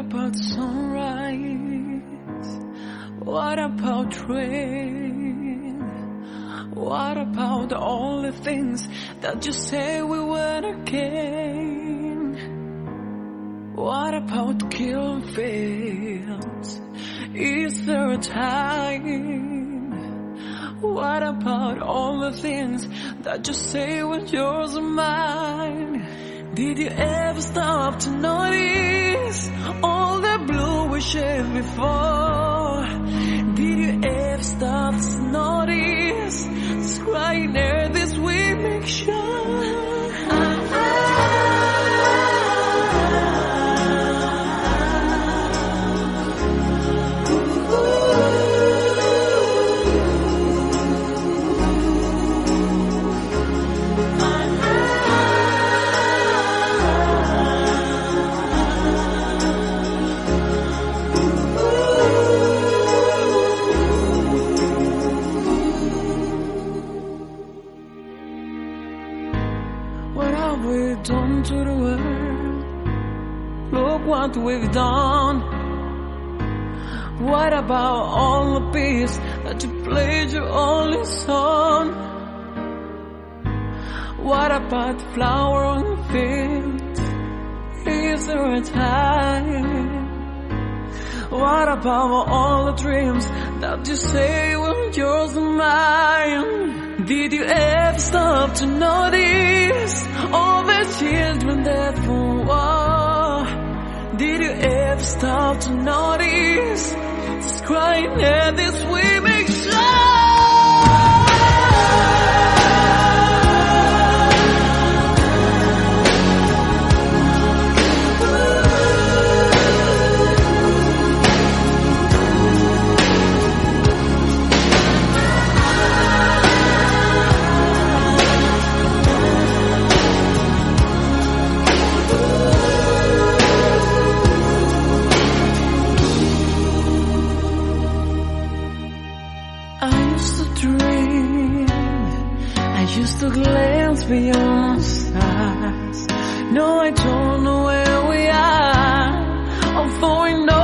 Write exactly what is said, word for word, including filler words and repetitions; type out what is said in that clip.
about sunrise? What about rain? What about all the things that you say we won't again? What about killing fields? Is there a time? What about all the things that you say when yours are mine? Did you ever stop to notice all the blue we shared before? Did you ever stop to notice this crying air, this we make sure? What have we done to the world? Look what we've done. What about all the peace that you played your only song? What about the flower on the field? Is there a time? What about all the dreams that you say were yours and mine? Did you ever stop to notice all the children dead for war? Did you ever stop to notice this crying air, this we make sure? I used to glance beyond the stars. No, I don't know where we are, although I know